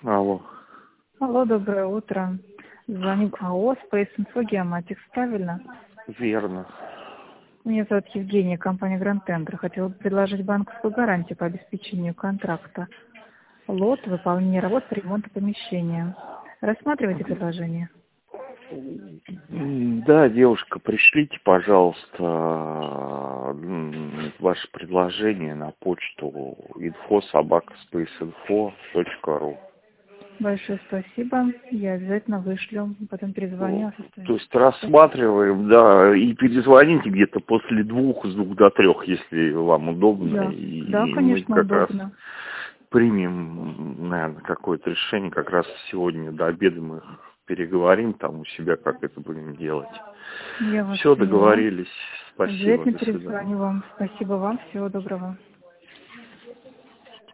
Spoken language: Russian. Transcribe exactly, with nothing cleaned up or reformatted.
Алло. Алло, доброе утро. Звоним АО Space Info Geomatics, правильно? Верно. Меня зовут Евгения, компания Grand Tender. Хотела бы предложить банковскую гарантию по обеспечению контракта. Лот, выполнение работ по ремонту помещения. Рассматривайте предложение. Да, девушка, пришлите, пожалуйста, м, ваше предложение на почту инфо собака спейсинфо точка ру. Большое спасибо. Я обязательно вышлю. Потом перезвоню о То состоянии. есть рассматриваем, да, и перезвоните где-то после двух, с двух до трех, если вам удобно. Да, И да, мы конечно, как раз удобно. примем, наверное, какое-то решение. Как раз сегодня до обеда мы переговорим там у себя, как это будем делать. Я вас Все, поняла. договорились. Спасибо, Обязательно до свидания. перезвоню вам. Спасибо вам. Всего доброго.